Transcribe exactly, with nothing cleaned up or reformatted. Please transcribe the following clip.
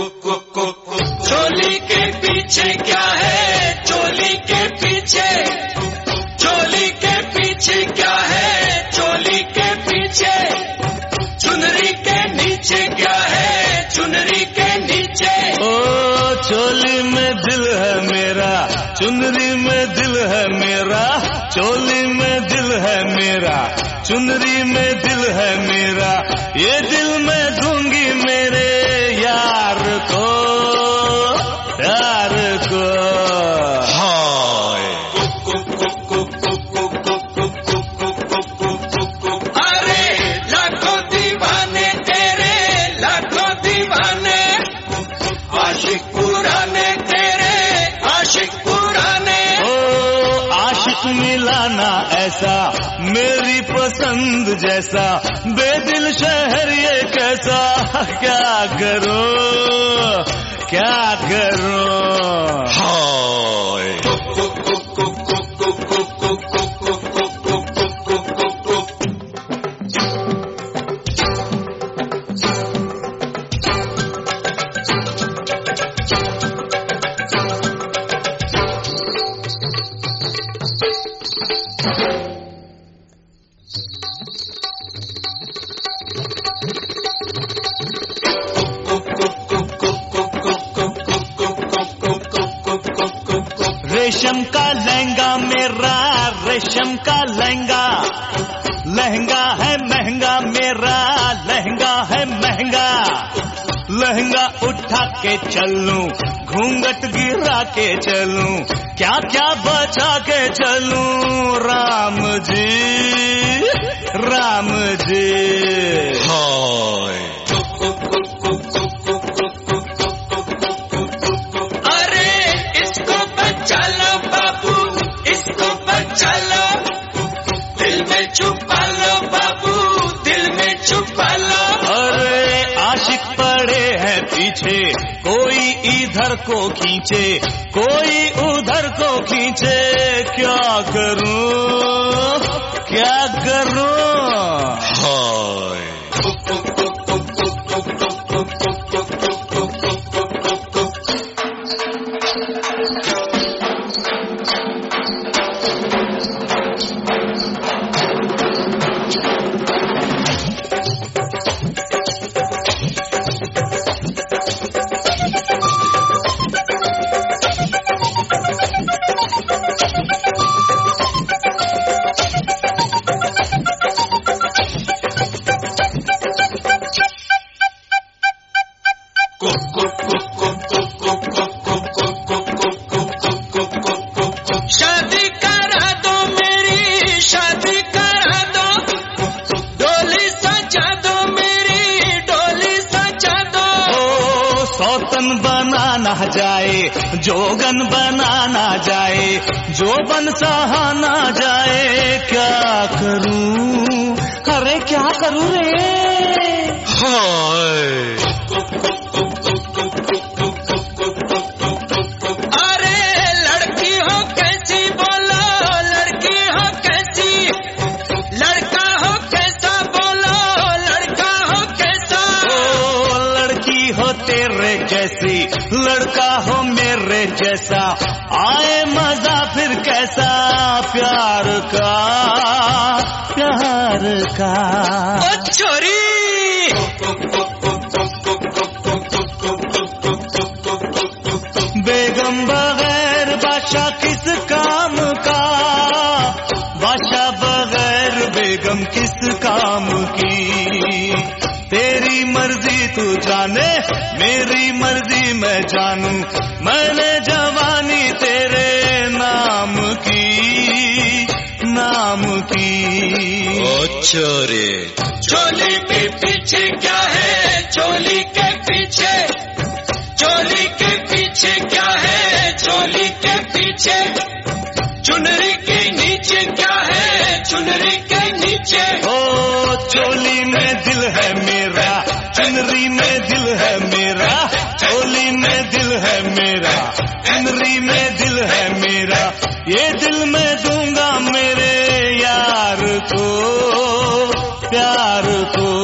चोली के पीछे क्या है, चोली के पीछे, चोली के पीछे क्या है, चोली के पीछे, चुनरी के नीचे क्या है, चुनरी के नीचे। ओ चोली में दिल है मेरा, चुनरी में दिल है मेरा, चोली में दिल है मेरा, चुनरी में दिल है मेरा, ये दिल मैं दूंगी मेरे यार को, यार को। हाय अरे लाखों दीवाने तेरे, लाखों दीवाने, आशिक पुराने तेरे, आशिक पुराने। ओ आशिक मिलाना ऐसा मेरी पसंद जैसा, बेदिल शहर ये कैसा, क्या करो क्या करो। हाय रेशम का लहंगा मेरा, रेशम का लहंगा, लहंगा है महंगा मेरा, लहंगा है महंगा, लहंगा उठा के चलूं, घूंघट गिरा के चलूं, क्या क्या बचा के चलूं, राम जी राम जी। हाय छुपा लो बाबू, दिल में छुपा लो। अरे आशिक पड़े हैं पीछे, कोई इधर को खींचे, कोई उधर को खींचे, क्या करूं क्या करूं। हाय शादी करा दो मेरी, शादी करा दो, डोली सजा दो मेरी, डोली सजा दो। ओ सौतन बनाना जाए, जोगन बनाना जाए, जोबन सहाना जाए, क्या करूं अरे क्या करूं रे। हाय तेरे जैसी, लड़का हो मेरे जैसा, आए मजा फिर कैसा, प्यार का प्यार का। ओ छोरी बेगम बगैर बादशाह किस काम का, बादशाह बगैर बेगम किस काम की। तेरी मर्जी तू जाने, मेरी मर्जी मैं जानूं, मैंने जवानी तेरे नाम की, नाम की। ओ छोरे चोली के पीछे क्या है, चोली के पीछे, चोली के पीछे क्या है, चोली के पीछे, चुनरी के नीचे क्या है, चुनरी के नीचे। ओ चोली में दिल है मेरा, चुनरी में दिल है मेरा, चोली में दिल है मेरा, चुनरी में दिल है मेरा, ये दिल मैं दूंगा मेरे यार को, प्यार को।